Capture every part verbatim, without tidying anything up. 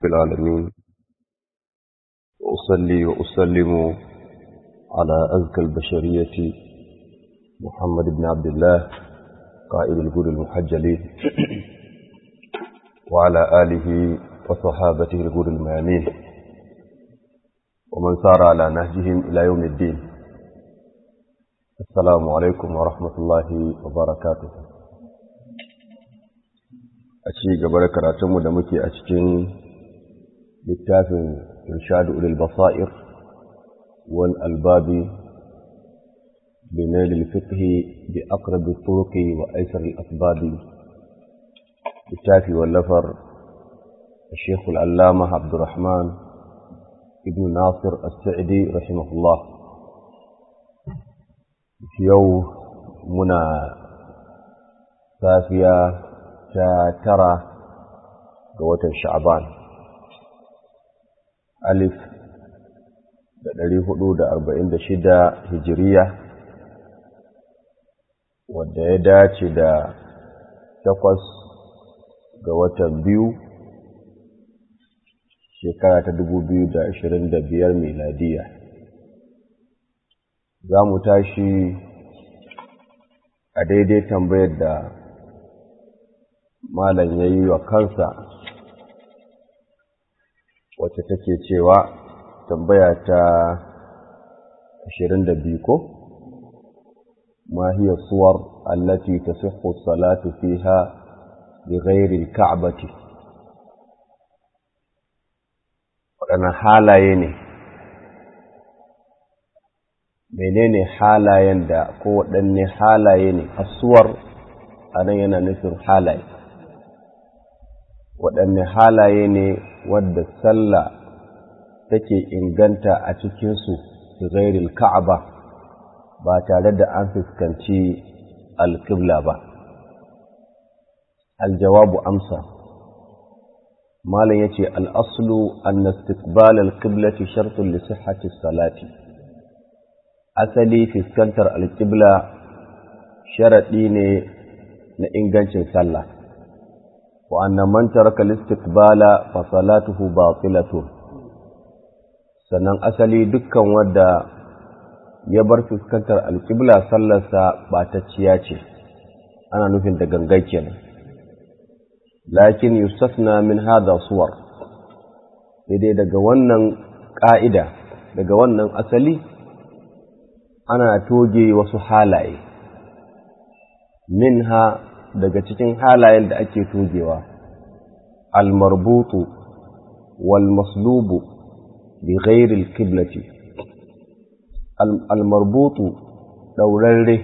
في العالمين، وأصلي وأسلم على أزكى البشرية محمد بن عبد الله قائد الغر المحجلين وعلى آله وصحابته الغر الميامين ومن سار على نهجهم إلى يوم الدين. السلام عليكم ورحمة الله وبركاته. أشي قبل كراتم دمكي أشكين للتاف إرشاد أولي البصائر والألباب بنيل الفقه بأقرب الطرق وأيسر الأسباب، للتاف واللفر الشيخ العلامة عبد الرحمن ابن ناصر السعدي رحمه الله. في يوم منا سافية ترى قوة شعبان ألف dari hudu da arba'in da shida hijiriya, wadda ya dace da takwas ga watan biyu shekara ta dubu biyu da ashirin da biyar miladiya. Za mu tashi a daidai tambayar da malam ya yi wa kansa, wacce take cewa tambaya ta ashirin da biyu ko ma hiya suwar allati tasihhu salatu fiha bi ghairi al-ka'bati, wadannan halaye ne, menene halayen da ko wadanne halaye ne asuwar anan yana nufin halaye, wadanne halaye ne wadda sallah take inganta a cikinsu su ghairil ka'aba ba tare da an fuskanci alƙibla ba. Aljawabu amsa, malam yace al'aslu an istiqbal alqiblati shartun li sihhati salati, asali fuskantar alƙibla sharadi ne na ingancin sallah, wa anna man taraka al-istiqbala fa salatuhu batilatun, sannan asali dukkan wanda ya bar fuskantar alƙibla sallarsa ɓatacciya ce, ana nufin da gangan kenan. Lakin yustasna min hada suwar, daidai daga wannan ƙa'ida, daga wannan asali ana toge wasu halaye, minha daga cikin halayen da ake togewa al-marbutu wal maslubu بغير القبلة. المربوط دورره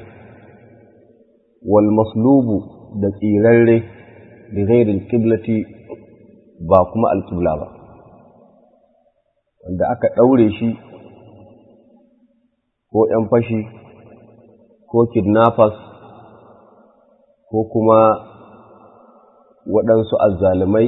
والمصلوب دقيرره بغير القبلة باكما القبلة با، wanda aka daure shi ko ‘yan fashi ko kidnappers ko kuma waɗansu azzalumai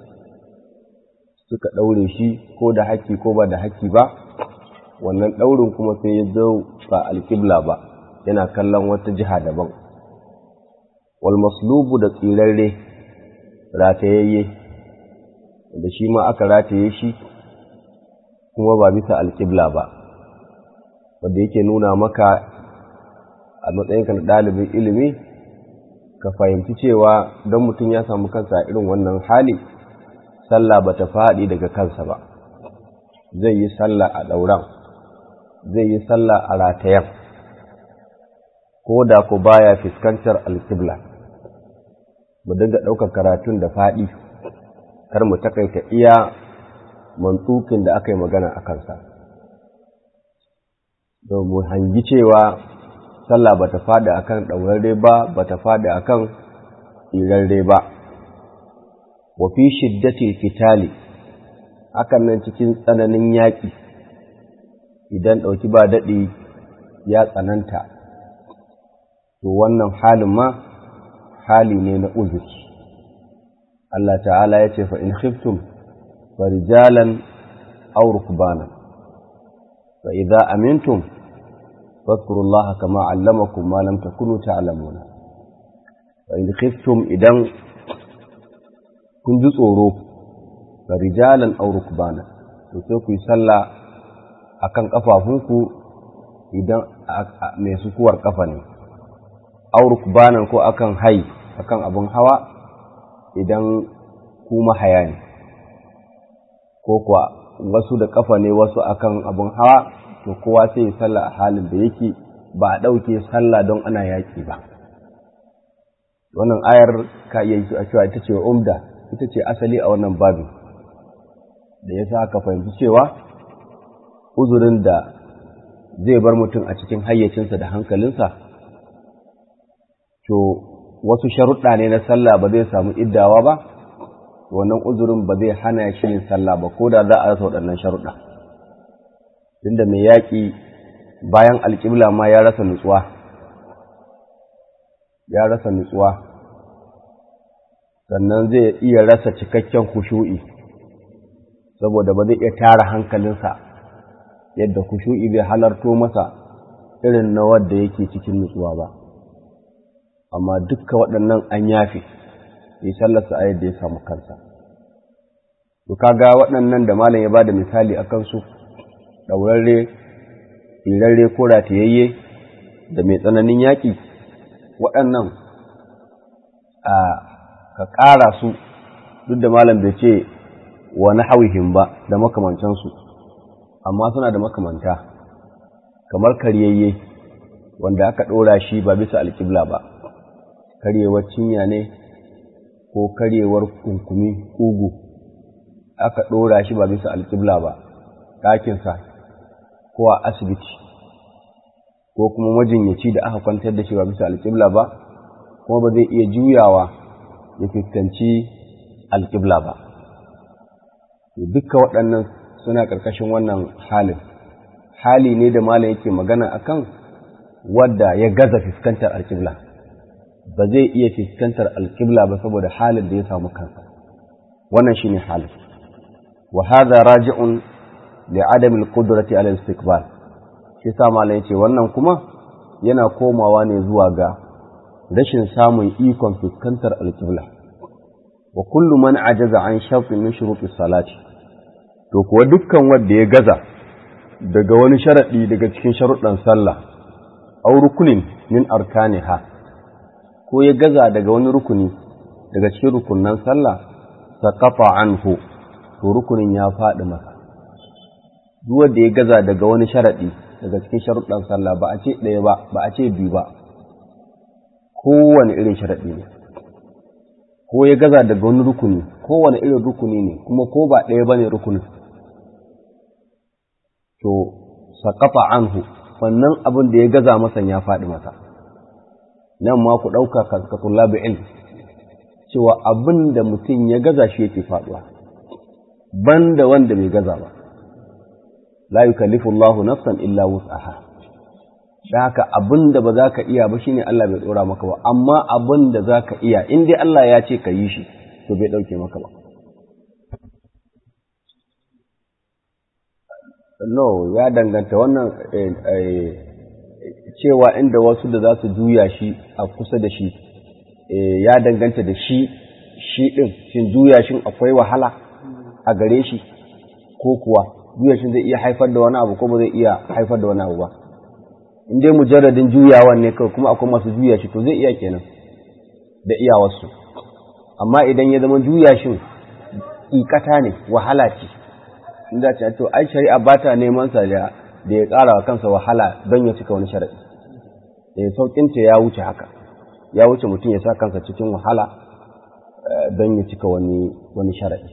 suka ɗaure shi ko da haƙƙi ko ba da haƙƙi ba, wannan ɗaurin kuma sai ya zo ba alƙibla ba, yana kallon wata jiha daban. Wal maslubu da tsirarre ratayayye, da shi ma aka rataye shi kuma ba bisa alƙibla ba, wanda yake nuna maka a matsayinka na ɗalibin ilimi ka fahimci cewa don mutum ya samu kansa irin wannan hali, sallah ba ta faɗi daga kansa ba, zai yi sallah a ɗauran, zai yi sallah a ratayen, ko da ku baya fuskantar alƙibla. Mu dinga ɗaukar karatun da faɗi, kar mu takaita iya mantsukin da aka yi magana a kansa, domin hangi cewa sallah ba ta faɗi a kan ɗaurarre ba, ba ta faɗi a kan tsirarre ba. wa fi shiddatil fitali, hakan nan cikin tsananin yaƙi, idan ɗauki ba daɗi ya tsananta, to wannan halin ma hali ne na uzuri. Allah ta'ala ya ce fa in khiftum fa rijalan aw rukbanan fa idza amintum fadhkurullaha kama 'allamakum ma lam takunu ta'lamuna. Fa in khiftum, idan kun ji tsoro rijalan aw rukbana to sai ku yi sallah akan kafafunku idan mai sukuwar kafa ne, aw rukbanan ko akan hai akan abun hawa idan ku mahaya ne, ko kuwa wasu da kafa ne wasu akan abun hawa, to kowa sai ya sallah a halin da yake, ba a ɗauke sallah don ana yaƙi ba. Wannan ayar ka iya yi a cewa ita ce umda, ita ce asali a wannan babin, da ya sa aka fahimci cewa uzurin da zai bar mutum a cikin hayyacinsa da hankalinsa, to wasu sharuɗa ne na sallah ba zai samu iddawa ba, wannan uzurin ba zai hana shi yin sallah ba ko da za a rasa waɗannan sharuɗa. Tunda mai yaƙi bayan alƙibla ma ya rasa nutsuwa, ya rasa nutsuwa, sannan zai iya rasa cikakken khushu'i saboda ba zai iya tara hankalinsa yadda khushu'i zai halarto masa irin na wadda yake cikin nutsuwa ba. Amma dukkan waɗannan an yafe ya sallarsa a yadda ya samu kansa. To kaga waɗannan da malam ya ba da misali a kansu, ɗaurarre, tsirarre ko ratayayye da mai tsananin yaƙi, waɗannan a ka ƙara su duk da malam bai ce wa na hauhim ba da makamantansu, amma suna da makamanta, kamar karyayye wanda aka ɗora shi ba bisa alƙibla ba, karyewar cinya ne ko karyewar kunkumi ƙugu, aka ɗora shi ba bisa alƙibla ba, ɗakinsa ko a asibiti, ko kuma majinyaci da aka kwantar da shi ba bisa alƙibla ba, kuma ba zai iya juyawa ya fuskanci alƙibla ba. Dukkan waɗannan suna ƙarƙashin wannan halin, hali ne da malam yake magana akan wadda ya gaza fuskantar alƙibla, ba zai iya fuskantar alƙibla ba saboda halin da ya samu kansa. Wannan shine halin. Wa hadha raji'un li'adami al-qudrati 'ala al-istiqbal. Shi sa malam yace wannan kuma yana komawa ne zuwa ga rashin samun ikon fuskantar alƙibla. Wa kullu man ajaza an shartin min shurutis salati, to kuwa dukkan wanda ya gaza daga wani sharadi daga cikin sharuɗan sallah, aw rukunin min arkaniha, ko ya gaza daga wani rukuni daga cikin rukunnan sallah, saqata anhu, to rukunin ya faɗi masa. Duk wanda ya gaza daga wani sharadi daga cikin sharuɗan sallah, ba a ce ɗaya ba, ba a ce biyu ba, kowane irin sharaɗi ne, ko ya gaza daga wani rukuni, kowane irin rukuni ne, kuma ko ba ɗaya ba ne rukunin, to saƙafa anhu, wannan abin da ya gaza masa ya faɗi masa. Nan ma ku ɗauka ka tullabi ilm, cewa abin da mutum ya gaza shi yake faɗuwa, ban da wanda bai gaza ba. La yukallifu Allahu nafsan illa wus'aha. Da haka abin da ba za ka iya ba shine Allah bai ɗora maka ba, amma abin da za ka iya, in dai Allah ya ce ka yi shi, to bai ɗauke maka ba. No, ya danganta wannan cewa inda wasu da za su juya shi a kusa da shi, ya danganta da shi, shi ɗin, shin juya shi akwai wahala a gare shi, ko kuwa juya shi zai iya haifar da wani abu ko ba zai iya haifar da wani abu ba. In dai mujarradin juyawan ne kawai, kuma akwai masu juya shi, to zai iya kenan da iyawarsu. Amma idan ya zama juya shi ikata ne, wahala ce, in za ta to ai shari'a ba ta neman sa da ya ƙara wa kansa wahala don ya cika wani shari'i. Da sauƙinta ya wuce haka, ya wuce mutum ya sa kansa cikin wahala don ya cika wani wani shari'i.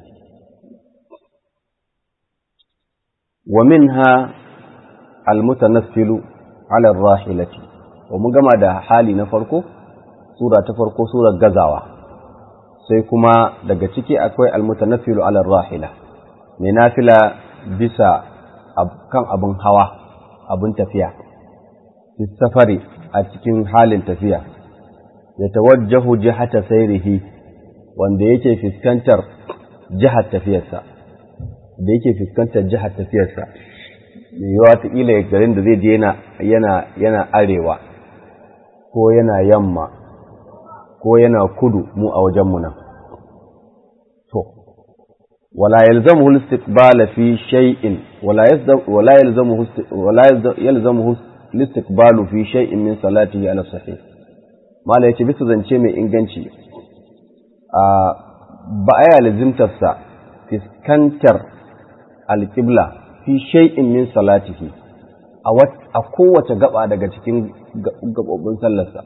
Wa minha al-mutanaffilu ala ar-rahilati. Wa mun gama da hali na farko, sura ta farko, surar gazawa. Sai kuma daga ciki akwai al-mutanaffilu ala ar-rahila, mai nafila bisa kan abin hawa, abin tafiya, safari a cikin halin tafiya, ya tawajjahu jihata sayrihi, wanda yake fuskantar jihar tafiyarsa, da yake fuskantar jihar tafiyarsa, mai yawa ta ila garin da zai je yana yana arewa, ko yana yamma, ko yana kudu mu a wajenmu nan. To, wala yalzamuhu al-istiqbal fi shay'in wala wala yalzamuhu wala yalzamuhu al-istiqbal fi shay'in min salatihi ala sahih mala yace bisa zance mai inganci a ba aya lazimtarsa fiskantar al-qibla fi shay'in min salatihi a kowace gaba daga cikin gabobin sallarsa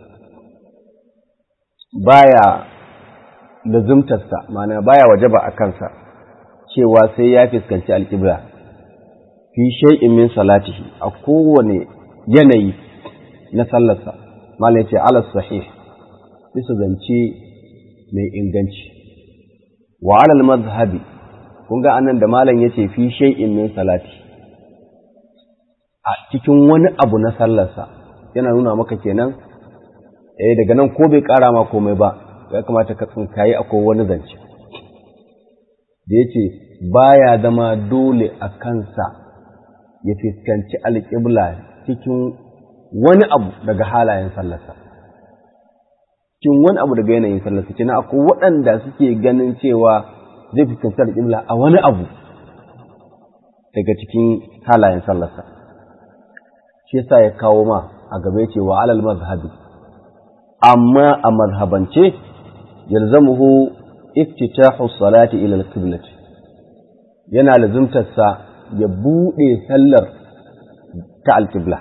baya lazimtarsa ma'ana baya wajaba a kansa cewa sai ya fuskanci alƙibla fi shay'in min salatihi a kowane yanayi na sallarsa malam yace ala sahih bisa zance mai inganci wa ala al-madhhabi kun ga anan da malam yace fi shay'in min salati a cikin wani abu na sallarsa yana nuna maka kenan eh daga nan ko bai ƙara ma komai ba ya kamata ka tsinkayi akwai wani zance da yace baya zama dole a kansa ya fuskanci alƙibla cikin wani abu daga halayen sallarsa cikin wani abu daga yanayin sallarsa kina akwai waɗanda suke ganin cewa zai fuskanci alƙibla a wani abu daga cikin halayen sallarsa shi yasa ya kawo ma a gaba yace wa alal mazhabi amma a mazhabance yalzamuhu iftitahu salati ila al-qiblati yana lazimtarsa ya bude sallar ta al-qibla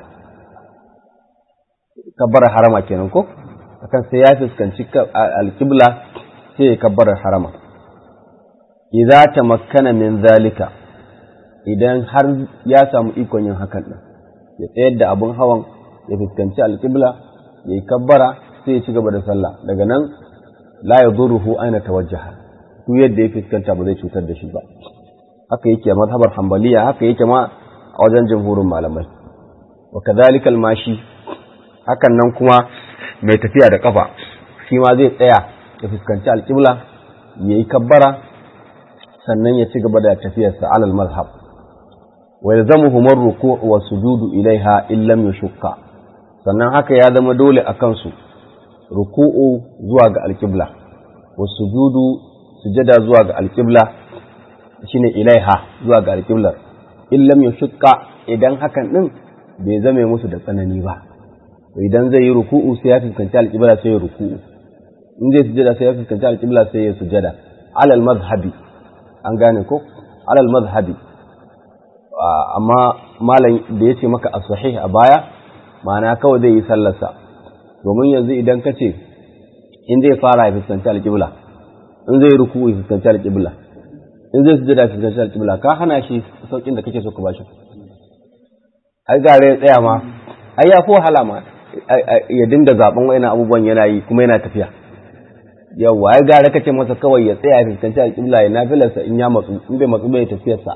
kabbar harama kenan ko akan sai ya fuskanci al-qibla sai ya kabbar harama idza tamakkana min zalika idan har ya samu ikon yin hakan din ya tsayar da abun hawan ya fuskanci al-qibla yayi kabbara sai ya ci gaba da sallah daga nan la yadurruhu aina tawajjaha duk yadda ya fuskanta ba zai cutar da shi ba haka yake a mazhabar hanbaliya haka yake ma a wajen jamhurin malamai wa kadhalika al-mashi hakan nan kuma mai tafiya da kafa shi ma zai tsaya ya fuskanci al-qibla yayi kabbara sannan ya ci gaba da tafiyarsa alal mazhab wa yalzamuhu ar-ruku' wa sujudu ilaiha illam yashqa sannan haka ya zama dole akan su ruku'u zuwa ga alƙibla wa sujudu sujada zuwa ga alƙibla shine ilaiha zuwa ga alƙiblar illam yashqa idan hakan din bai zame musu da tsanani ba idan zai yi ruku'u sai ya fuskanci alƙibla sai ya ruku'u in zai sujada sai ya fuskanci alƙibla sai ya sujada alal mazhabi an gane ko alal mazhabi amma malam da yace maka as-sahih a baya ma'ana kawai zai yi sallarsa domin yanzu idan ka ce in zai fara ya fuskanci alƙibla in zai ruku ya fuskanci alƙibla in zai sujada ya fuskanci alƙibla ka hana shi saukin da kake so ka ba shi ai gare ya tsaya ma ai ya fi wahala ma ya dinga zaben wa'ina abubuwan yana yi kuma yana tafiya yawwa ai gare ka ce masa kawai ya tsaya ya fuskanci alƙibla ya nafilarsa in ya matsu in bai matsu bai tafiyarsa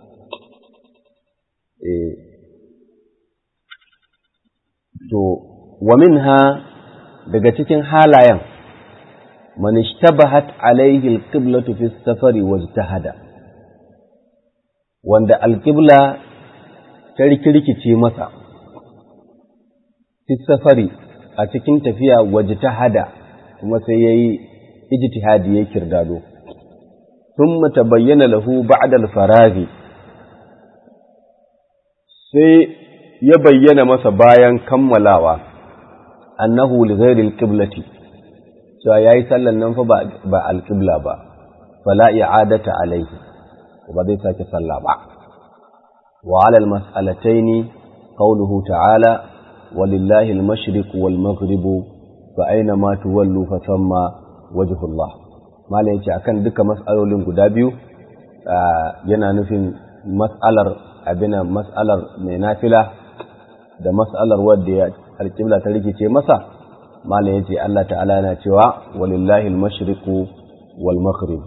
eh to wa minha daga cikin halayen man ishtabahat alayhi alqiblatu fi safari wajtahada wanda alqibla ta rikirkice masa fi safari a cikin tafiya wajtahada kuma sai yayi ijtihadi ya kirdado thumma tabayyana lahu ba'da al-farazi sai ya bayyana masa bayan kammalawa annahu li ghairi al-qiblati cewa yayi sallan nan fa ba al-qibla ba fala i'adata alayhi ba zai sake sallah ba wa ala al-mas'alatayn qawluhu ta'ala walillahi al-mashriq wal-maghrib fa aina ma tuwallu fa thamma wajhu Allah malai yace akan duka mas'alolin guda biyu yana nufin mas'alar abina mas'alar mai nafila da mas'alar wadda ya alƙibla ta rikice masa malam yace Allah ta'ala yana cewa walillahi al-mashriqu wal maghrib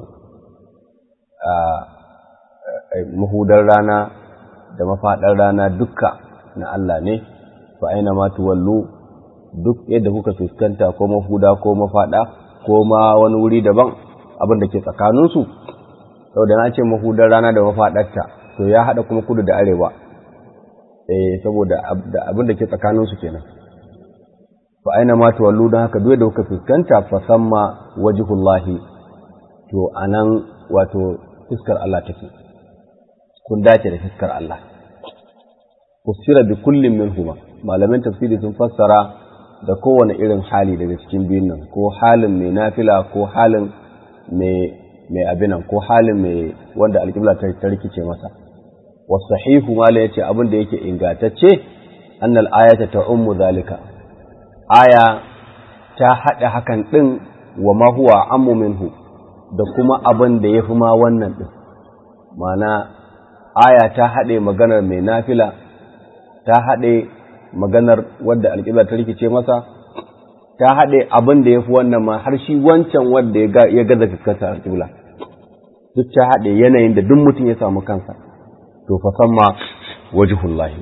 mahudar rana da mafadar rana dukka na Allah ne fa aina ma tuwallu duk yadda kuka fuskanta ko mahuda ko mafada ko ma wani wuri daban abin da ke tsakanin su saboda na ce mahudar rana da mafadarta to ya hada kuma kudu da arewa eh saboda abin da ke tsakanin su kenan fa aina ma tuwallu dan haka duk da kuka fuskanta fa samma wajhullahi to anan wato fiskar Allah take kun dace da fiskar Allah kusira bi kullin minhuma malaman tafsiri sun fassara da kowane irin hali daga cikin biyun nan ko halin mai nafila ko halin mai mai abinan ko halin mai wanda alƙibla ta rikice masa wasahihu mala yace abin da yake ingantacce annal ayata ta'ummu zalika aya ta hada hakan din wa ma huwa ammu minhu da kuma abin da yafi ma wannan din mana aya ta hade maganar mai nafila ta hade maganar wanda alƙibla ta rikice masa ta hade abin da yafi wannan ma har shi wancan wanda ya gaza fuskantar alƙibla duk ta hade yanayin da duk mutum ya samu kansa to fa samma wajhullahi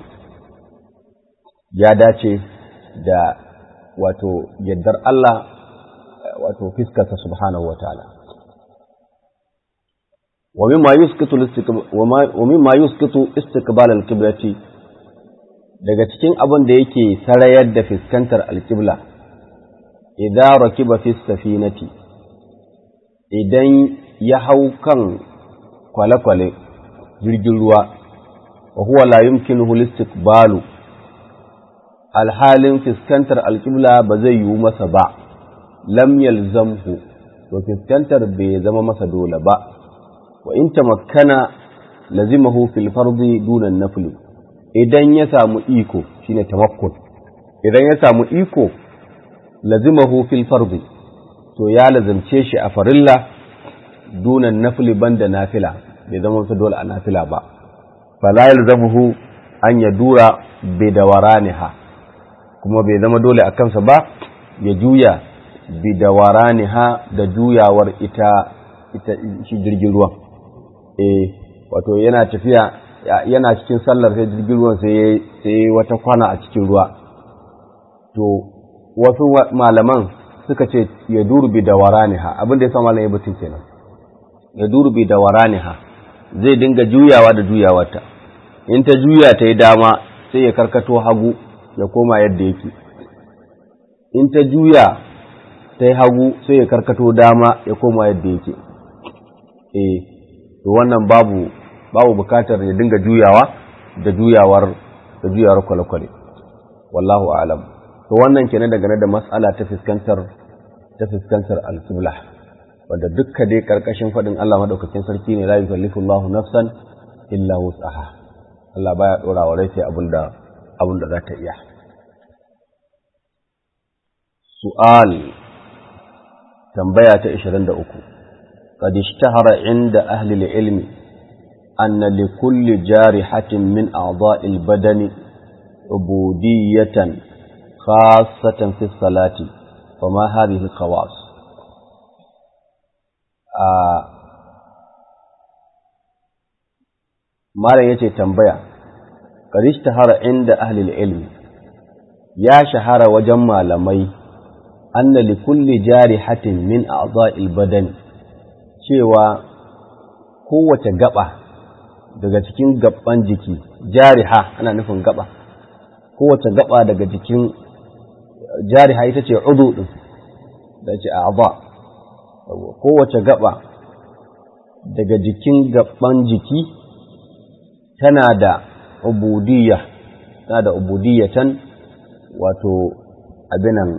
ya dace da wato yaddar Allah wato fiskarsa subhanahu wataala wa mimma yusqitu al-istiqbal wa mimma yusqitu istiqbal al-qiblati daga cikin abin da yake sarayar da fiskantar al-qibla idan rakiba fi safinati idan ya hau kan kwale-kwale jirgin ruwa wa huwa la yumkinuhu al-istiqbalu alhalin fiskantar alƙibla ba zai yiwu masa ba lam yalzamhu to fiskantar bai zama masa dole ba wa in tamakkana lazimahu fil fardi duna an-nafl idan ya samu iko shine tamakkun idan ya samu iko lazimahu fil fardi to ya lazimce shi a farilla duna an-nafl banda nafila bai zama masa dole a nafila ba fala yalzamuhu an yadura bi dawaraniha kuma bai zama dole a kansa ba ya juya bi dawaraniha da juyawar ita ita shi jirgin ruwan eh wato yana tafiya yana cikin sallar sai jirgin ruwan sai sai wata kwana a cikin ruwa to wasu malaman suka ce ya duru bi dawaraniha abin da yasa malamin ya batun kenan ya duru bi dawaraniha zai dinga juyawa da juyawarta in ta juya ta yi dama sai ya karkato hagu ya koma yadda yake in ta juya ta yi hagu sai ya karkato dama ya koma yadda yake eh to wannan babu babu bukatar ya dinga juyawa da juyawar da juyawar kwale-kwale wallahu a'lam to wannan kenan daga da mas'ala ta fuskantar ta fuskantar al-qibla wanda dukkan dai karkashin fadin Allah madaukakin sarki ne la yukallifullahu nafsan illa wus'aha Allah baya dora wa rai sai abinda abinda za ta iya su'al tambaya ta ishirin da uku qad ishtahara inda ahli al-ilm anna li kulli jarihatin min a'dha'i al-badani ubudiyatan khassatan fi as-salati fama hadhihi al-khawas a malam yace tambaya qad ishtahara inda ahli al-ilm ya shahara wajen malamai anna li kulli jarihatin min a'dha'il badan cewa kowace gaba daga cikin gaban jiki jariha ana nufin gaba kowace gaba daga cikin jariha ita ce udu din da ce a'dha kowace gaba daga jikin gaban jiki tana da ubudiyya tana da ubudiyatan wato abinan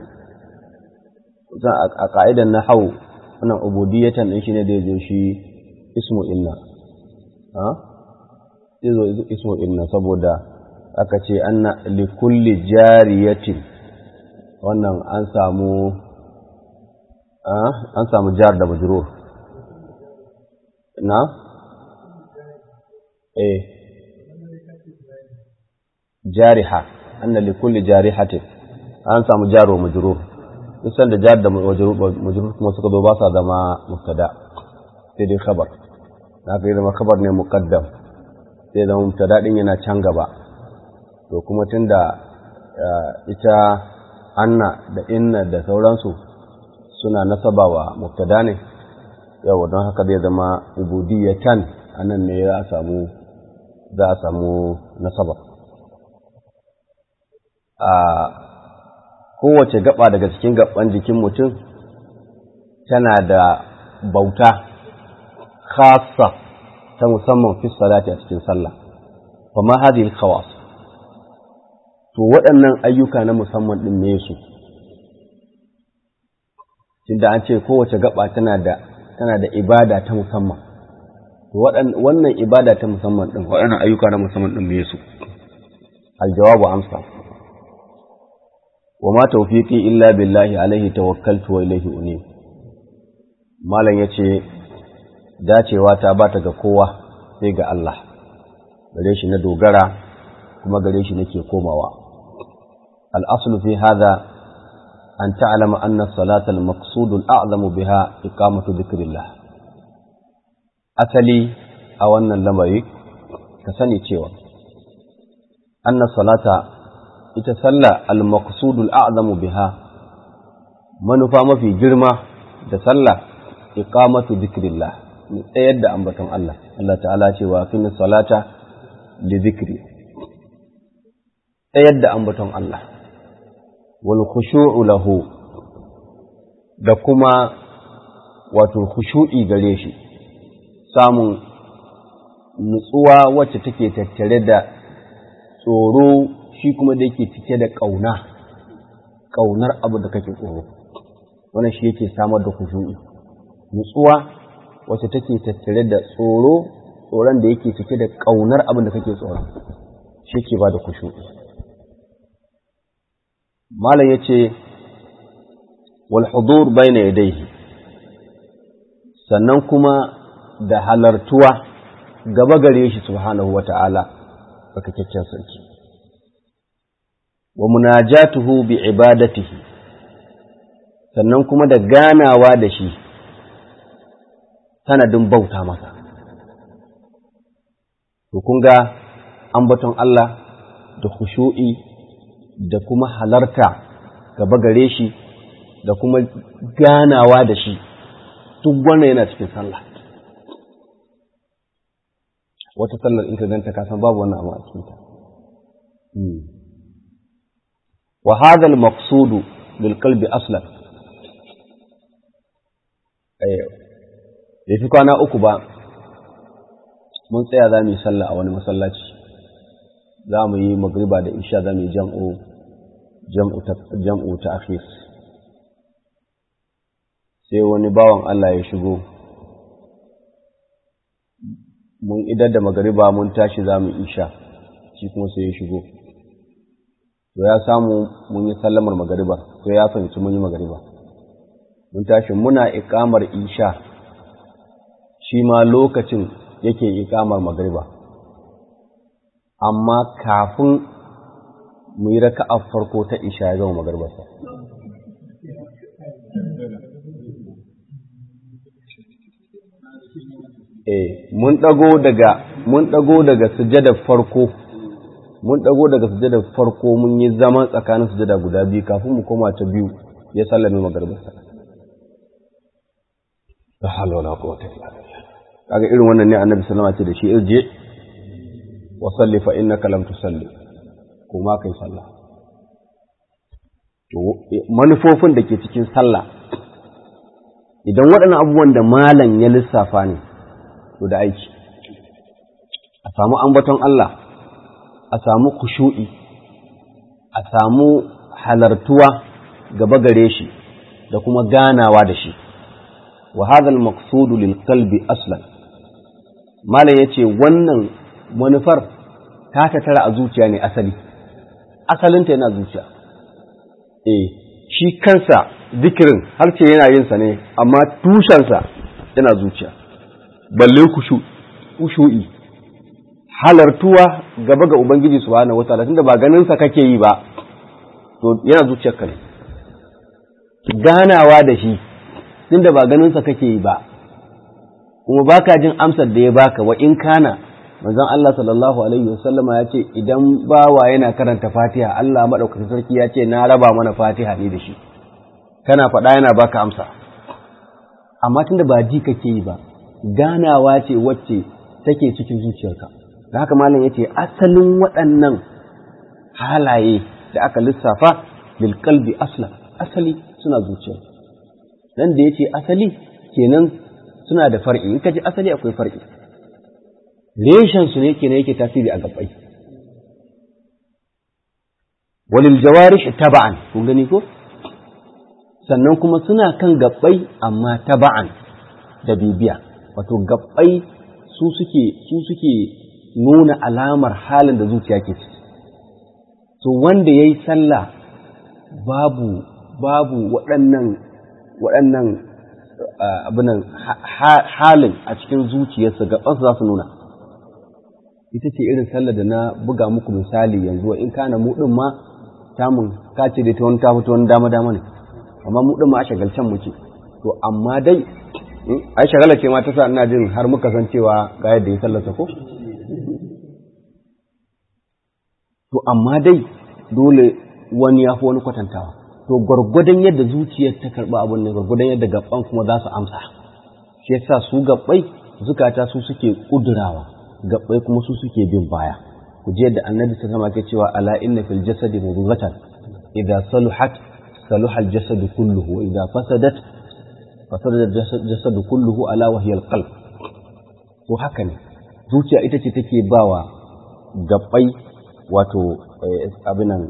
a ka'idan na hau wannan ubudiyatan din shine da yazo shi ismu inna ha yazo ismu inna saboda aka ce anna li kulli jariyatin wannan an samu an samu jar da majrur na eh jariha anna li kulli jarihatin an samu jar wa majrur isan da jar da majrur kuma suka zo ba sa zama mubtada sai dai khabar haka ya zama khabar ne muqaddam sai zama mubtada din yana can gaba to kuma tunda ita anna da inna da sauransu suna nasaba wa mubtada ne yawa don haka zai zama ubudiyatan anan ne za a samu za a samu nasaba a kowace gaba daga cikin gaban jikin mutum tana da bauta khassa ta musamman fi salati a cikin sallah fa ma hadhihi al-khawas to waɗannan ayyuka na musamman din ne su tunda an ce kowace gaba tana da tana da ibada ta musamman to wannan ibada ta musamman din waɗannan ayyuka na musamman din ne su aljawabu amsa wa ma tawfiqi illa billahi alaihi tawakkaltu wa ilaihi unib malam yace dacewa ta bata ga kowa sai ga Allah gare shi na dogara kuma gare shi nake komawa al aslu fi hadha an ta'lama anna as-salata al-maqsud al-a'zamu biha iqamatu dhikrillah asali a wannan lamari ka sani cewa anna salata ita sallah al-maqsudul a'zamu biha manufa mafi girma da sallah iqamatu dhikrillah ni tsayar da ambaton Allah Allah ta'ala ce wa qimis salata li dhikri tsayar da ambaton Allah wal khushu'u lahu da kuma wato khushu'i gare shi samun nutsuwa wacce take tattare da tsoro shi kuma da yake cike da ƙauna ƙaunar abu da kake tsoro wannan shi yake samar da khushu'i nutsuwa wacce take tattare da tsoro tsoron da yake cike da ƙaunar abin da kake tsoro shi yake ba da khushu'i malam yace wal hudur bayna yadayhi sannan kuma da halartuwa gaba gare shi subhanahu wata'ala baka kyakkyan sarki wa munajatuhu bi ibadatihi sannan kuma da ganawa da shi sanadin bauta masa to kun ga ambaton Allah da khushu'i da kuma halarta gaba gare shi da kuma ganawa da shi duk wannan yana cikin sallah wata sallar in ka ganta ka san babu wannan abu a cikin ta wa hadha al maqsud lil qalbi aslan eh yafi kwana uku ba mun tsaya za mu yi sallah a wani masallaci za mu yi magriba da isha za mu yi jam'u jam'u ta jam'u ta akhir sai wani bawan Allah ya shigo mun idar da magariba mun tashi za mu isha shi kuma sai ya shigo to ya samu mun yi sallamar magariba to ya fahimci mun yi magariba mun tashi muna iƙamar isha shi ma lokacin yake iƙamar magariba amma kafin mu yi raka'a farko ta isha ya zama magaribarsa eh mun dago daga mun dago daga sujadar farko mun dago daga sujadar farko mun yi zaman tsakanin sujada guda biyu kafin mu koma ta biyu ya sallame magarbarsa la hawla wala quwwata illa billah kaga irin wannan ne annabi sallallahu alaihi wasallam ce da shi irje wa salli fa innaka lam tusalli kuma kai sallah to manufofin da ke cikin sallah idan waɗannan abubuwan da malam ya lissafa ne to da aiki a samu ambaton Allah a samu kushu'i a samu halartuwa gaba gare shi da kuma ganawa da shi wa hadha al-maqsud lil qalbi aslan malai yace wannan manufar ta tara a zuciya ne asali asalinta yana zuciya eh shi kansa zikirin har ce yana yin sa ne amma tushensa yana zuciya balle kushu'i halartuwa gaba ga Ubangiji subhanahu wataala tunda ba ganin sa kake yi ba to yana zuciyarka ne ganawa da shi tunda ba ganin sa kake yi ba kuma baka jin amsar da ya baka wa in kana manzon Allah sallallahu alaihi wasallama ya ce idan bawa yana karanta Fatiha Allah madaukakin sarki ya ce na raba mana Fatiha ne da shi kana faɗa yana baka amsa amma tunda ba ji kake yi ba ganawa ce wacce take cikin zuciyarka da haka malam yace asalin waɗannan halaye da aka lissafa lil qalbi aslan asali suna zuciya dan da yace asali kenan suna da far'i in kaji asali akwai far'i reshen su ne kenan yake tasiri a gabbai. Walil jawarish taba'an, kun gani ko? Sannan kuma suna kan gabbai amma taba'an da bibiya, wato gabbai su suke su suke nuna alamar halin da zuciya ke ciki. So wanda yayi sallah babu babu waɗannan waɗannan abinan halin a cikin zuciyarsa gabansa za su nuna. Ita ce irin sallar da na buga muku misali yanzu, in kana mu din ma tamun kace da ta wani ta fito wani dama dama ne, amma mu din ma a shagalcen muke. To amma dai ai shagala ce ma ta sa ina jin har muka san cewa ga yadda ya sallarsa ko. To amma dai dole wani ya fi wani kwatantawa. To gwargwadon yadda zuciyar ta karɓi abin ne, gwargwadon yadda gaban kuma za su amsa. Shi yasa su gabbai zukata su suke kudurawa, gabbai kuma su suke bin baya. Ku je yadda Annabi sallallahu alaihi wasallam ke cewa ala inna fil jasadi mudghatan idza saluhat saluha al jasadu kulluhu wa idza fasadat fasada al jasadu kulluhu ala wa hiya al qalb. To haka ne zuciya ita ce take bawa gabbai wato abinan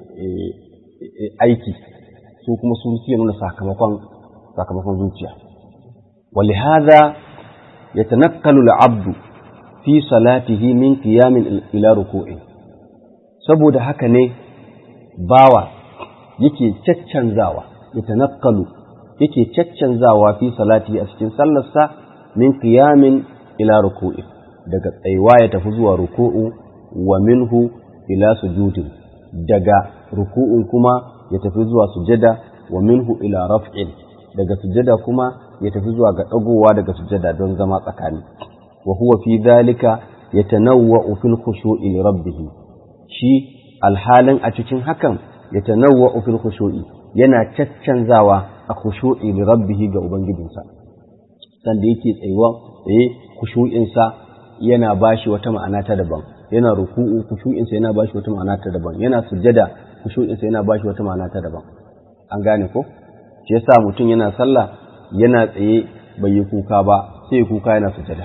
aiki, su kuma su suke nuna sakamakon sakamakon zuciya. ولهذا يتنقل العبد في صلاته من قيام إلى ركوع. saboda haka ne bawa yake caccanzawa, yatanaqalu yake caccanzawa fi salati a cikin sallarsa min qiyamin ila ruku'i, daga tsayuwa ya tafi zuwa ruku'u, wa minhu ila sujudin, daga ruku'un kuma ya tafi zuwa sujada, wa minhu ila raf'in, daga sujada kuma ya tafi zuwa ga dagowa daga sujada don zama tsakani. wa huwa fi dhalika yatanawwa'u fil khushu'i li rabbih, shi alhalin a cikin hakan yatanawwa'u fil khushu'i, yana caccanzawa a khushu'i li rabbih ga ubangijinsa. sanda yake tsayuwa tsaye khushu'insa yana bashi wata ma'ana ta daban, yana ruku'u khushu'insa yana bashi wata ma'ana ta daban, yana sujjada khushu'insa yana bashi wata ma'ana ta daban. An gane ko? Shi yasa mutum yana sallah yana tsaye bai yi kuka ba sai kuka yana sujjada,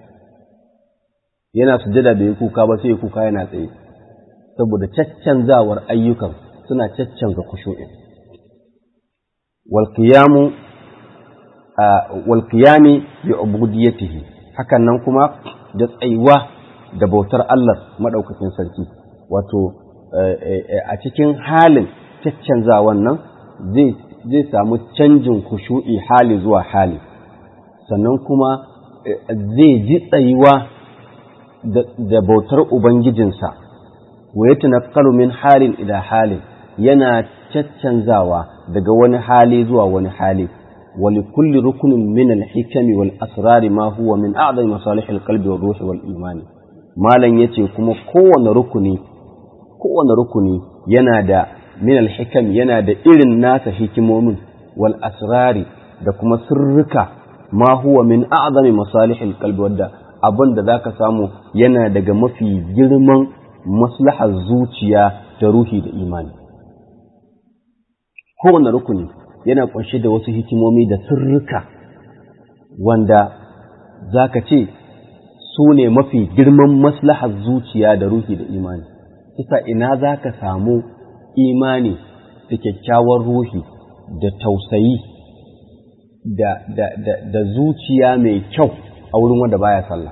yana sujjada bai yi kuka ba sai kuka yana tsaye, saboda caccanzawar ayyukan suna caccanza khushu'in. wal qiyamu wal qiyami bi ubudiyyatihi, hakan nan kuma da tsayuwa da bautar Allah madaukakin sarki, wato a cikin halin caccanzawan nan zai zai samu canjin khushu'i hali zuwa hali, sannan kuma zai ji tsayuwa da bautar ubangijinsa. wa yatanaqalu min halin ila halin, yana caccanzawa daga wani hali zuwa wani hali. wa li kulli rukunin min al-hikami wal asrari ma huwa min a'zami masalih al-qalbi wal ruhi wal imani. malan yace kuma kowane rukuni kowane rukuni yana da min al-hikam, yana da irin nasa hikimomin, wal asrari da kuma sirrika, ma huwa min a'zami masalih al-qalbi, wanda abin da zaka samu yana daga mafi girman maslahar zuciya da ruhi da imani. Kowane rukuni yana ƙunshe da wasu hikimomi da sirrika wanda zaka ce su ne mafi girman maslahar zuciya da ruhi da imani. Kisa ina zaka samu imani da kyakkyawar ruhi da tausayi da, da, da, da zuciya mai kyau a wurin wanda baya sallah.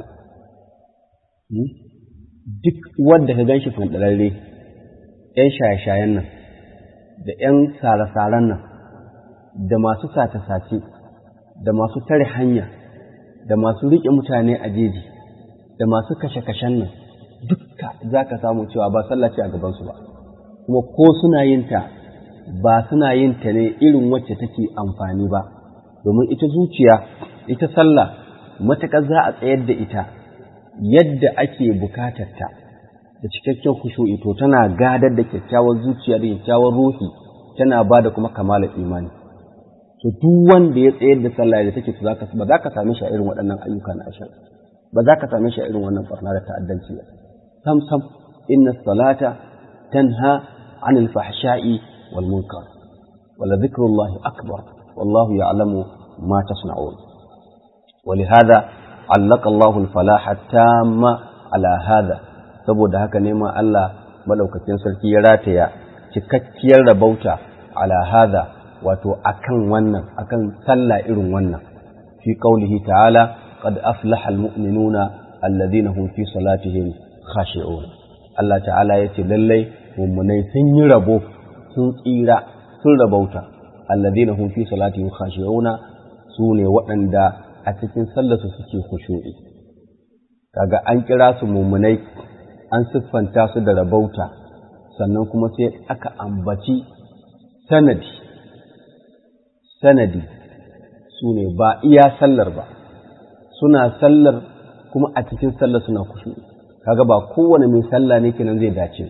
Duk wanda ka gan shi fanɗararre, ‘yan shaye-shayen nan, da ‘yan sare-saren nan, da masu sace-sace, da masu tare hanya, da masu riƙe mutane a jeji, da masu kashe-kashen nan, dukka za ka samu cewa ba sallah ce a gabansu ba. Kuma ko suna yin ta, ba suna yin ta ne irin wacce take amfani ba, domin ita zuciya, ita sallah, matuƙar za a tsayar da ita yadda ake bukatarta da cikakken khushu'i, to tana gadar da kyakkyawar zuciya da kyakkyawar ruhi, tana ba da kuma kamalar imani. To duk wanda ya tsayar da sallah da take, to zaka ba za ka same shi a irin waɗannan ayyuka na ashar, ba za ka same shi a irin wannan barna da ta'addanci ba. Sam sam inna salata tanha 'anil fahsha'i wal munkar wa la dhikrullahi akbar wallahu ya'lamu ma tasna'un. ولهذا allaka Allahu al-falaha tamma ala hada saboda haka ne ma Allah madaukakin sarki ya rataya cikakkiyar rabauta ala hada wato akan wannan akan sallah irin wannan fi qaulihi ta'ala qad aflaha al-mu'minuna alladhina hum fi salatihim khashi'un Allah ta'ala yace lallai mu'minai sun yi rabo sun tsira sun rabauta alladhina hum fi salatihim khashi'una sune waɗanda a cikin sallarsu suke khushu'i kaga an kira su mu'minai an siffanta su da rabauta sannan kuma sai aka ambaci sanadi sanadi sune ba iya sallar ba suna sallar kuma a cikin sallar suna khushu'i kaga ba kowane mai sallah ne kenan zai dace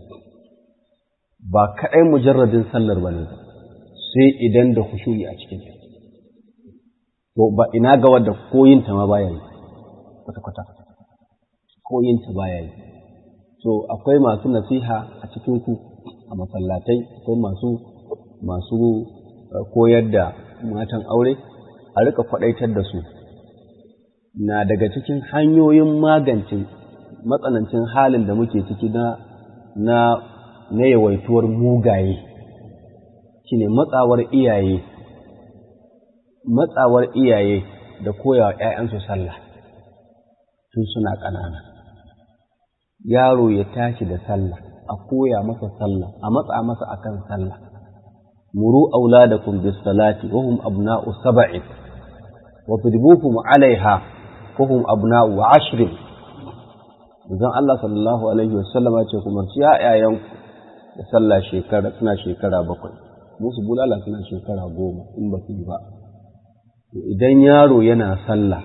ba kaɗai mujarradin sallar ba ne sai idan da khushu'i a cikin ta to ba ina ga wadda koyinta ma baya yi kwata kwata koyinta baya yi so akwai masu nasiha a cikin ku a masallatai akwai masu masu koyar da matan aure a rika faɗaitar da su na daga cikin hanyoyin magance matsanancin halin da muke ciki na na na yawaituwar mugaye shine matsawar iyaye matsawar iyaye da koyawa ƴaƴansu sallah tun suna ƙanana yaro ya tashi da sallah a koya masa sallah a matsa masa akan sallah muru auladakum bis salati wa hum abna'u sab'in wa tudribuhum 'alayha wa hum abna'u 'ashrin Zan Allah sallallahu alaihi wasallam ya ce kuma ci ƴaƴayenku da sallah shekara suna shekara bakwai musu bulala suna shekara goma in ba su yi ba to idan yaro yana sallah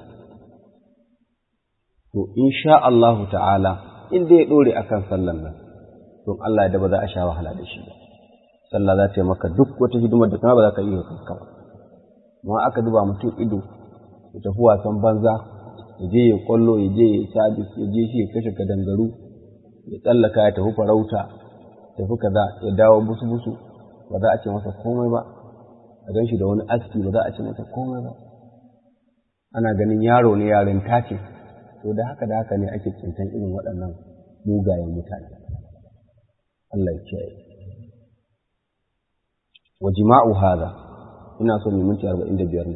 to insha Allah ta'ala in dai ya dore akan sallan nan to Allah ya da ba za a sha wahala da shi ba sallah za ta yi maka duk wata hidimar da kuma ba za ka iya kanka ba amma aka duba mutum ido ya tafi wasan banza ya je ya kwallo ya je ya sabis ya je shi ya kashe kadangaru ya tsallaka ya tafi farauta tafi kaza ya dawo busu busu ba za a ce masa komai ba a gan shi da wani aski ba za a ce masa komai ba ana ganin yaro ne yaren tace to da haka da haka ne ake tsintan irin waɗannan mugayen mutane Allah ya kiyaye wa jima'u hada ina so mu minti arba'in da biyar ne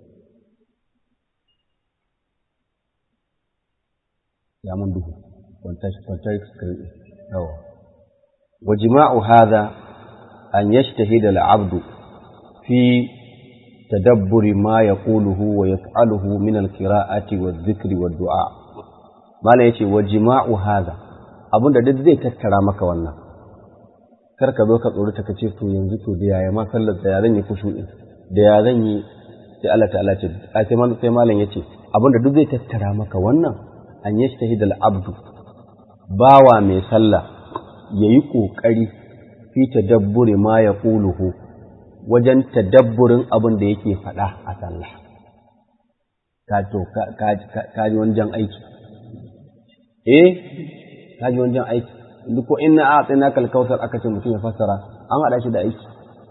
ya mun duhu kwantar kwantar screen yawa wa jima'u hada an yajtahida al-'abdu fi tadabburi ma yaquluhu wa yaf'aluhu min al-qira'ati wadh-dhikri wad-du'a mala yace wa jima'u hada abinda duk zai tattara maka wannan kar ka zo ka tsoro ta kace to yanzu to da yaya ma sallar da ya zan yi kushu'i da ya zan yi sai Allah ta'ala ce a sai man sai malam yace abinda duk zai tattara maka wannan an yajtahida al-'abdu bawa mai sallah yayi kokari fi tadabburi ma yaquluhu wajen tadabburin abin da yake faɗa a sallah ka to ka ji wajen aiki eh ka ji wajen aiki duk ko inna a'tina kal kautsar aka ce mutum ya fassara an hada shi da aiki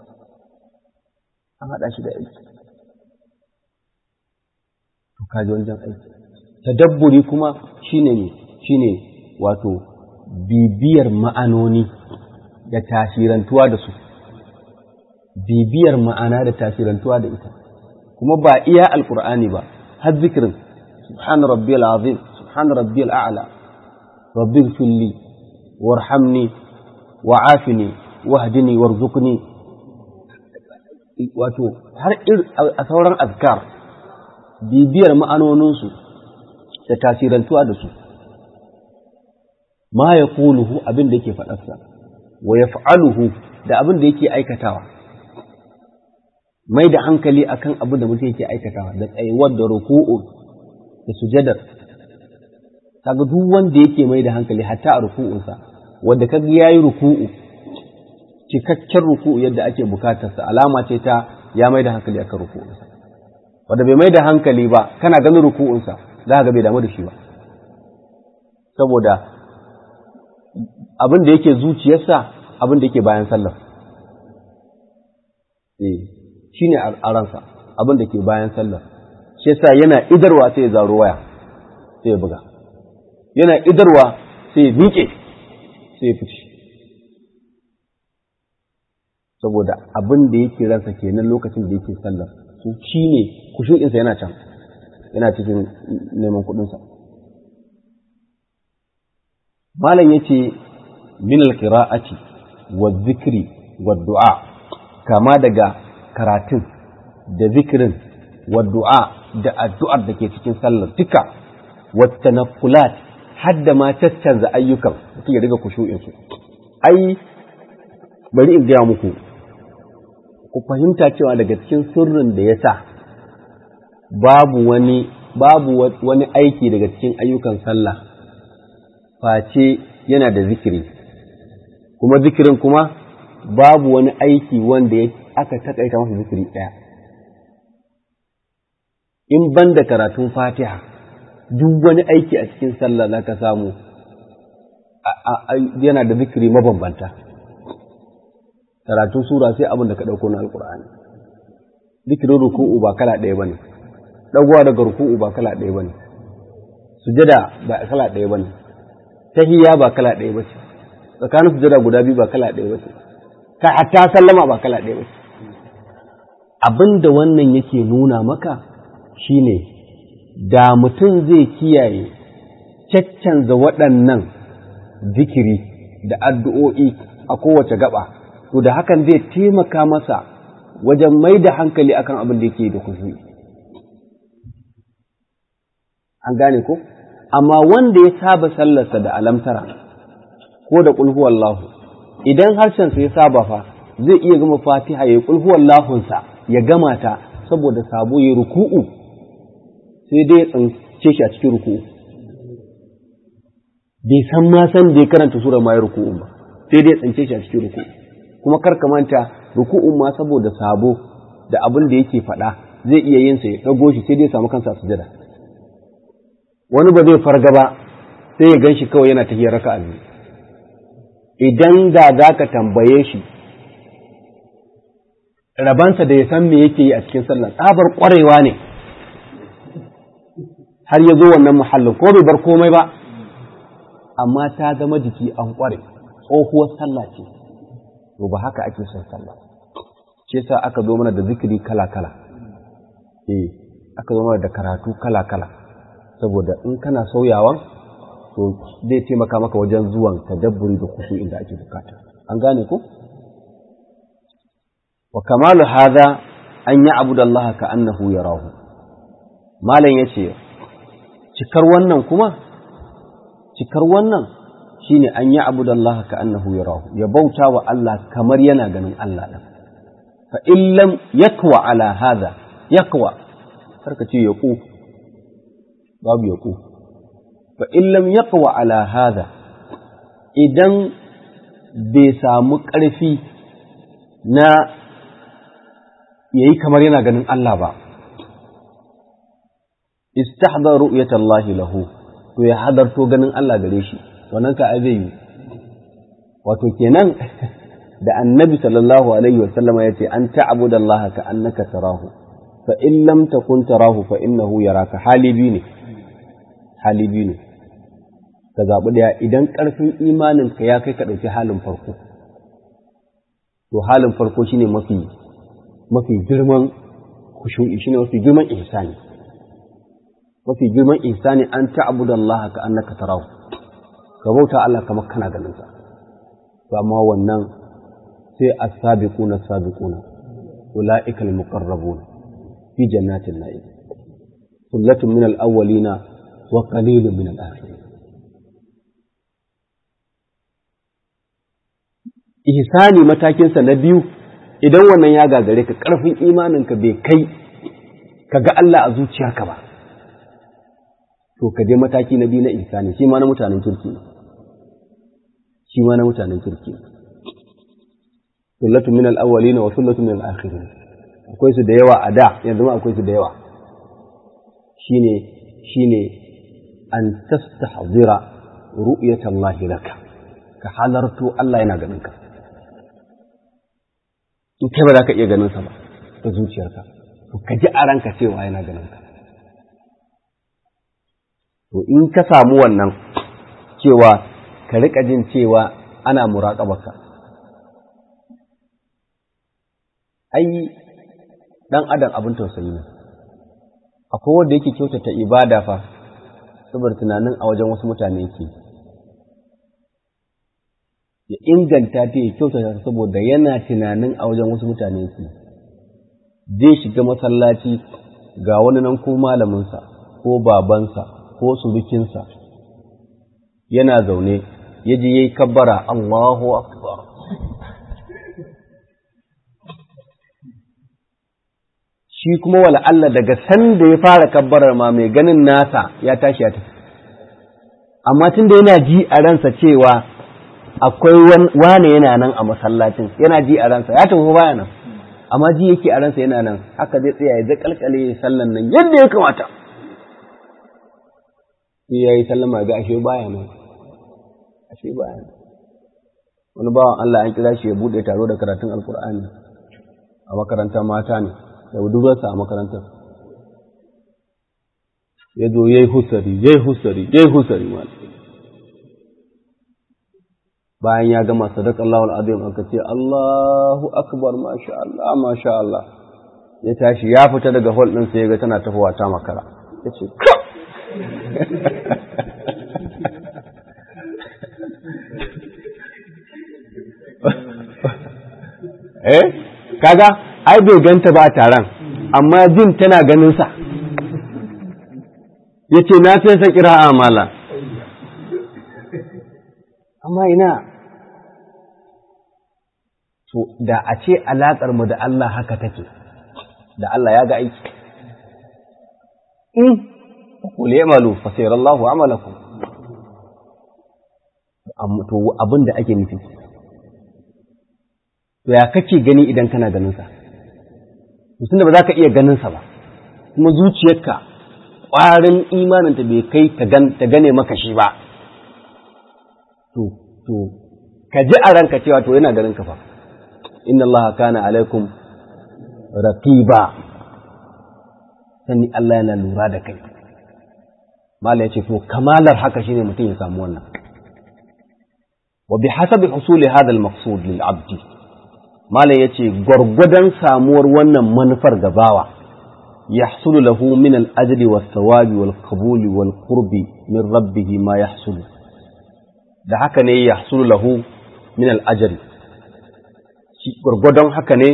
an hada shi da aiki to ka ji wajen aiki tadabburi kuma shine ne shine wato bibiyar ma'anoni da tasirantuwa da su bibiyar ma'ana da tasirantuwa da ita kuma ba iya alqur'ani ba har zikirin subhana rabbiyal azim subhana rabbiyal a'la rabbil filli warhamni wa'afini wahdini warzuqni wato har a sauran azkar bibiyar ma'anoninsu da tasirantuwa da su ma yaquluhu abin da yake faɗarsa wa yaf'aluhu da abin da yake aikatawa mai da hankali akan abin da mutum yake aikatawa da tsayuwar da ruku'u da sujadar kaga duk wanda yake mai da hankali hatta a ruku'unsa wanda kaga yayi ruku'u cikakken ruku'u yadda ake bukatarsa alama ce ta ya mai da hankali akan ruku'unsa wanda bai mai da hankali ba kana ganin ruku'unsa za ka ga bai damu da shi ba saboda abin da yake zuciyarsa abin da yake bayan sallar eh shine a ransa abin da ke bayan sallar shi yasa yana idarwa sai ya zaro waya sai ya buga, yana idarwa sai ya miƙe sai ya fice, saboda abin da yake ransa kenan lokacin da yake sallar su shi ne kushu'insa yana can, yana cikin neman kuɗinsa. Malam ya ce min alƙira'ati wa zikiri wa du'a, kama daga karatun da zikirin wa du'a da addu'ar da ke cikin sallar duka wata nafulat har da ma caccanza ayyukan mutum ya riga kushu'insu. Ai bari in gaya muku ku fahimta cewa daga cikin sirrin da ya sa babu wani babu wani aiki daga cikin ayyukan sallah face yana da zikiri, kuma zikirin kuma babu wani aiki wanda ya aka takaita masa zikiri ɗaya. In ban da karatun Fatiha, duk wani aiki a cikin sallah za ka samu yana da zikiri mabambanta. Karatun sura sai abin da ka ɗauko na Alƙur'ani. Zikirin ruku'u ba kala ɗaya ba ne, ɗagowa daga ruku'u ba kala ɗaya ba ne, sujada ba kala ɗaya ba ne, tahiyya ba kala ɗaya ba ce, tsakanin sujada guda biyu ba kala ɗaya ba ce, ka hatta sallama ba kala ɗaya ba ce. Abin da wannan yake nuna maka shine da mutum zai kiyaye caccanza waɗannan zikiri da addu'o'i a kowace gaba, to da hakan zai taimaka masa wajen mai da hankali akan abin da yake da kushi. An gane ko? Amma wanda ya saba sallarsa da alamtara ko da ƙulhu Allahu, idan harshensa ya saba fa zai iya gama Fatiha ya yi ƙulhu Allahunsa ya gama ta saboda sabo ya ruku'u sai dai ya tsince shi a cikin ruku'u. Bai san ma san da ya karanta sura ma ya ruku'u ba, sai dai ya tsince shi a cikin ruku'u. Kuma kar ka manta ruku'un ma saboda sabo da abin da yake faɗa zai iya yin sa ya ɗago shi sai dai ya samu kansa a sujada. Wani ba zai farga ba sai ya gan shi kawai yana tahiyar raka'a biyu. Idan da za ka tambaye shi rabansa da ya san me yake yi a cikin sallah, tsabar ƙwarewa ne har ya zo wannan muhallin ko bai bar komai ba, amma ta zama jiki an ƙware, tsohuwar sallah ce. To ba haka ake son sallah. Ce sa aka zo mana da zikiri kala-kala, eh aka zo mana da karatu kala-kala, saboda in kana sauyawan to zai taimaka maka wajen zuwan tadabburi da kushu inda ake bukata. An gane ko? Wa kamalu hadha an ya'budu Allah ka annahu yarahu. Malam yace cikar wannan kuma cikar wannan shine an ya'budu Allah ka annahu yarahu, ya bauta wa Allah kamar yana ganin Allah din. Fa in lam yakwa ala hadha yakwa, karka ce yaqu, babu yaqu. Fa in lam yaqwa ala hadha, idan bai samu ƙarfi na yayi kamar yana ganin Allah ba, istahdara ru'yat Allah lahu, to ya hadarto ganin Allah gare shi, wannan ka zai yi. Wato kenan da annabi sallallahu alaihi wasallam ya ce an ta'budu Allah ka annaka tarahu, fa in lam takun tarahu fa innahu yaraka. Hali biyu ne, hali biyu ne. Ka zaɓi ɗaya, idan ƙarfin imaninka ya kai ka ɗauki halin farko, to halin farko shine mafi mafi girman khushu'i, shine mafi girman ihsani. Mafi girman ihsani an ta'budu Allah ka annaka tarahu, ka bauta Allah kamar kana ganin sa. To amma wannan sai as-sabiquna as-sabiquna ulaika al-muqarrabun fi jannatin na'im, sullatun min al-awwalina wa qalilun min al-akhirin. Ihsani matakinsa na biyu, idan wannan ya gagare ka, ƙarfin imaninka bai kai ka ga Allah a zuciyarka ba, to ka je mataki na biyu na ihsani, shi ma na mutanen kirki ne, shi ma na mutanen kirki ne. Sullatu min al-awwalin wa sullatu min al-akhirin. Akwai su da yawa a da, yanzu ma akwai su da yawa. Shine shine an tastahdira ru'yatallahi laka, ka halarto Allah yana ganin ka. In kai ba za ka iya ganin sa ba ta zuciyarka, to ka ji a ranka cewa yana ganin ka. to in ka samu wannan cewa ka riƙa jin cewa ana muraƙabarka, ai ɗan adam abin tausayi ne. Akwai wanda yake kyautata ibada fa saboda tunanin a wajen wasu mutane yake, ya inganta ta ya kyautata saboda yana tunanin a wajen wasu mutane yake. Zai shiga masallaci ga wani nan ko malaminsa ko babansa ko surukinsa yana zaune, ya ji ya yi kabbara Allahu Akbar. Shi kuma wala Allah daga sanda ya fara kabbarar ma mai ganin nasa ya tashi ya tafi. Amma tun da yana ji a ransa cewa akwai wane yana nan a masallacin, yana ji a ransa ya tafi baya nan, amma ji yake a ransa yana nan, haka zai tsaya ya zakalkale sallan nan yadda ya kamata. Sai ya yi sallama ga ashe baya nan, ashe baya nan. Wani bawan Allah an kira shi ya buɗe taro da karatun Alƙur'ani a makarantar mata ne, da budurarsa a makarantar. Ya zo ya yi husari, ya yi husari, ya yi husari ma. Bayan ya gama sadaka Allahul Azim aka ce Allahu Akbar, masha Allah, masha Allah. Ya tashi ya fita daga hall ɗin sai ya ga tana tafowa ta makara. Ya ce, ka! Eh, kaga ai bai ganta ba taron, amma jin tana ganin sa. Yace na sai sa kira'a mala. Amma ina to da a ce alaƙar mu da Allah haka take, da Allah ya ga aiki. In qul ya'malu fa sayarallahu amalakum. To abin da ake nufi, to ya kake gani idan kana ganinsa? Tunda ba za ka iya ganinsa ba, kuma zuciyarka ƙwarin imaninta bai kai ta gane maka shi ba, to to ka ji a ranka cewa to yana ganin ka fa. Inna Allah kana alaikum raqiba, sani Allah yana lura da kai. Mala yace to kamalar haka shine mutum ya samu wannan. Wa bihasabi husuli hadha al-maqsud lil 'abdi, Malam ya ce, gwargwadon samuwar wannan manufar gabawa, ya hasulu lahu min al'ajali wa sawabi wal kabuli wal kurbi min rabbihi ma ya hasulu. Da haka ne ya hasulu lahu min al'ajali. Gwargwadon haka ne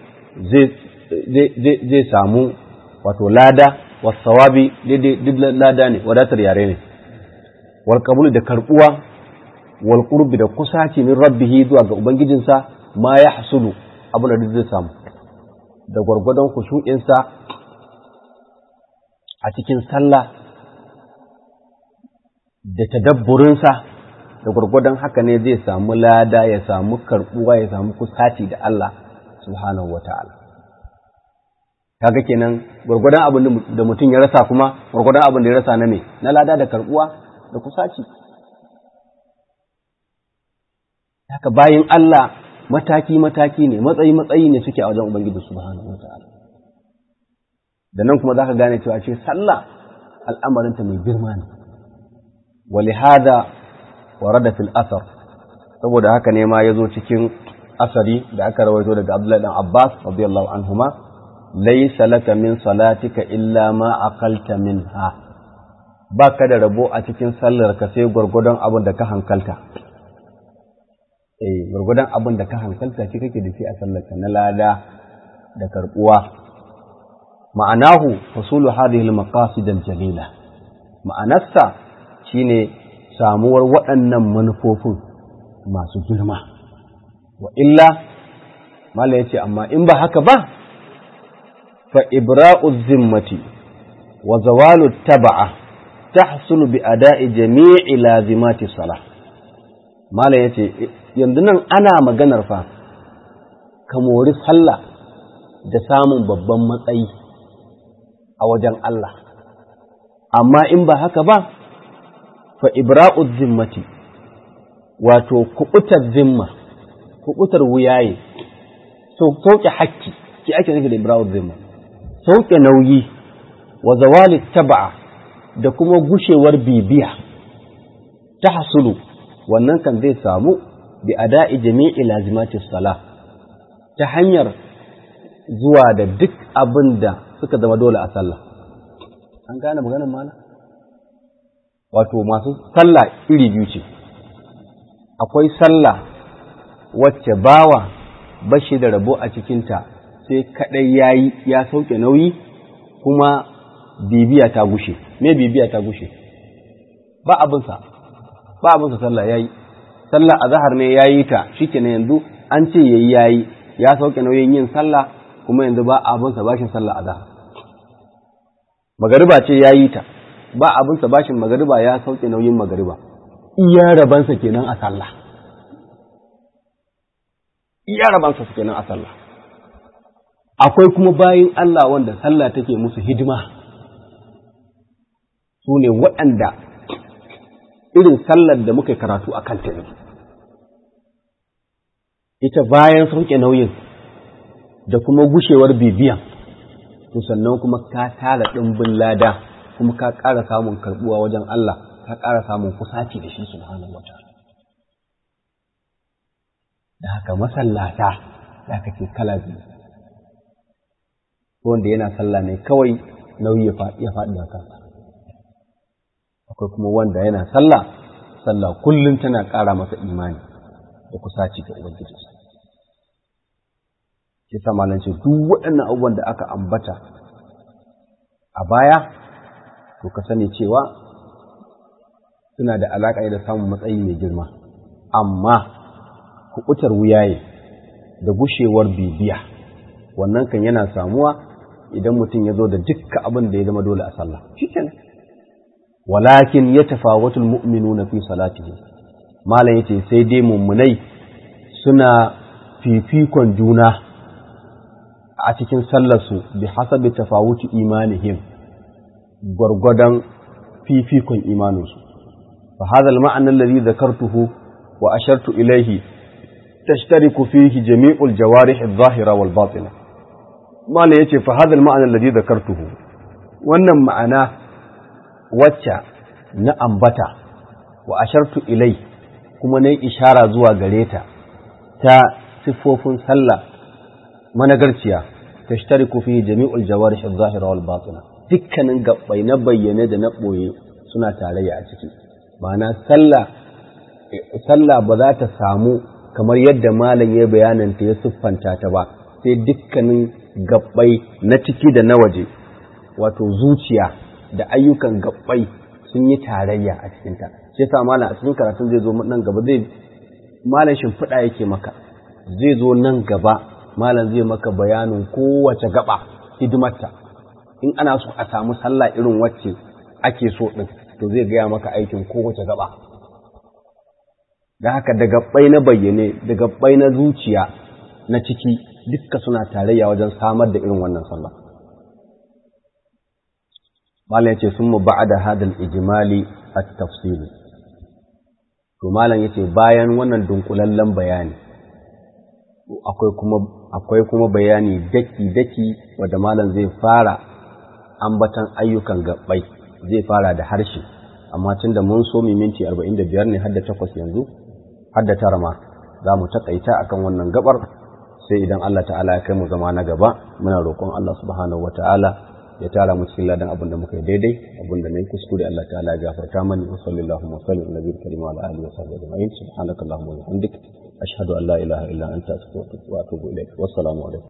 zai samu wato lada wa sawabi, duk lada ne, wadatar yare ne, wal kabuli da karbuwa, wal kurbi da kusaci min rabbihi zuwa ga Ubangijinsa, ma ya hasulu abu da zai samu da gwargwadon kushu'insa a cikin sallah da tadabburinsa, da gwargwadon haka ne zai samu lada, ya samu karbuwa, ya samu kusaci da Allah subhanahu wata'ala. Kaga kenan gwargwadon abin da mutum ya rasa kuma gwargwadon abin da ya rasa na me na lada da karbuwa da kusaci. Haka bayin Allah mataki-mataki ne, matsayi-matsayi ne suke a wajen Ubangiji subhanahu wa ta'ala. Da nan kuma za ka gane cewa ce sallah al'amarinta mai girma ne. Wali hada warada fil asar, saboda haka ne ma ya zo cikin asari da aka rawaito daga Abdullahi dan Abbas radiyallahu anhuma, laysa laka min salatika illa ma aqalta minha. Ba ka da rabo a cikin sallar ka sai gwargwadon abin da ka hankalta. Eh, gwargwadon abin da ka hankalta shi kake da shi a sallarka na lada da karbuwa. Ma'anahu fasulu hadhihi al-maqasid al-jalila, ma'anarsa shine samuwar waɗannan manufofin masu girma. Wa illa mala yace amma in ba haka ba, fa ibra'u zimmati wa zawalu tab'a tahsulu bi ada'i jami'i lazimati salah. Mala yace yanzu nan ana maganar fa ka mori sallah da samun babban matsayi a wajen Allah, amma in ba haka ba, fa ibra'u zimmati, wato kubutar zimma, kubutar wuyaye, so sauke hakki, ki ake nufi da ibra'u zimma, sauke nauyi, wa zawali tab'a, da kuma gushewar bibiya ta hasulu wannan kan zai samu bi ada'i jami'i lazimatis salah ta hanyar zuwa da duk abin da suka zama dole a sallah. An gane maganar mana? Wato masu sallah iri biyu ce, akwai sallah wacce bawa bashi da rabo a cikinta sai kaɗai ya yi ya sauke nauyi kuma bibiya ta gushe. Me bibiya ta gushe? Ba abinsa, ba abinsa sallah ya yi, sallah a zahar ne ya yi ta, shi ke yanzu an ce ya yi ya yi, ya sauke nauyin yin sallah kuma yanzu ba abinsa bashin sallah a zahar. Magariba ce ya yi ta, ba abinsa bashin magariba ya sauke nauyin magariba, iya rabansa kenan a sallah. Iya rabansa kenan a sallah. Akwai kuma bayin Allah wanda sallah take musu hidima, su ne waɗanda irin sallar da muka karatu a kanta ne. Ita bayan sauke nauyin da kuma gushewar bibiyan, to sannan kuma ka tara ɗimbin lada kuma ka ƙara samun karɓuwa wajen Allah, ka ƙara samun kusaci da shi subhanahu wa ta'ala. Da haka masallata da aka ce kala biyu, wanda yana sallah ne kawai nauyi ya faɗi da kansa, akwai kuma wanda yana sallah sallah kullum tana ƙara masa imani da kusaci ga ubangijinsa. Shi sa malam ce duk waɗannan abubuwan da aka ambata a baya to ka sani cewa suna da alaƙa da samun matsayi mai girma, amma kuɓutar wuyaye da gushewar bibiya wannan kan yana samuwa idan mutum ya zo da dukkan abin da ya zama dole a sallah. Shikenan. Walakin ya tafawatul mu'minuna fi salatihim, malam yace sai dai mummunai suna fifikon juna a cikin sallarsu bi hasabi tafawuti imanihim, gwargwadon fifikon imaninsu. fa hadha al-ma'na alladhi dhakartuhu wa ashartu ilayhi tashtariku fihi jami'ul jawarih adh-dhahira wal batina. Malam yace fa hadha al-ma'na alladhi dhakartuhu, wannan ma'ana wacce na ambata wa ashartu ilai kuma na ishara zuwa gare ta ta siffofin sallah managarciya tashtariku fi jami'ul jawarih adh-dhahira wal batina, dukkanin gabbai na bayyane da na boye suna tarayya a ciki. Ma'ana sallah sallah ba za ta samu kamar yadda malam ya bayanin ta ya siffanta ta ba sai dukkanin gabbai na ciki da na waje, wato zuciya da ayyukan gabbai sun yi tarayya a cikinta. Shi yasa malam a cikin karatun zai zo nan gaba, zai malam shimfiɗa yake maka, zai zo nan gaba malam zai maka bayanin kowace gaba hidimarta. In ana so a samu sallah irin wacce ake so din, to zai gaya maka aikin kowace gaba. Da haka da gabbai na bayyane da gabbai na zuciya na ciki dukka suna tarayya wajen samar da irin wannan sallah. Malam yace summa ba'da hadal ijmali at-tafsil, to malam yace bayan wannan dunkulallen bayani akwai kuma akwai kuma bayani daki daki wanda malam zai fara ambatan ayyukan gabbai, zai fara da harshe, amma tunda mun so mu minti arba'in da biyar ne har da takwas yanzu har da tara ma za mu takaita akan wannan gabar, sai idan Allah ta'ala ya kai mu zama na gaba muna roƙon Allah subhanahu wata'ala ya tara mu cikin ladan abin da muka yi daidai, abin da nayi kuskure Allah ta'ala ya gafarta mani. Wa sallallahu wa sallam ala nabiyil karim wa ala alihi wa sahbihi ajma'in. Subhanakallahumma wa bihamdik ashhadu an la ilaha illa anta astaghfiruka wa atubu ilaik. Wassalamu alaikum.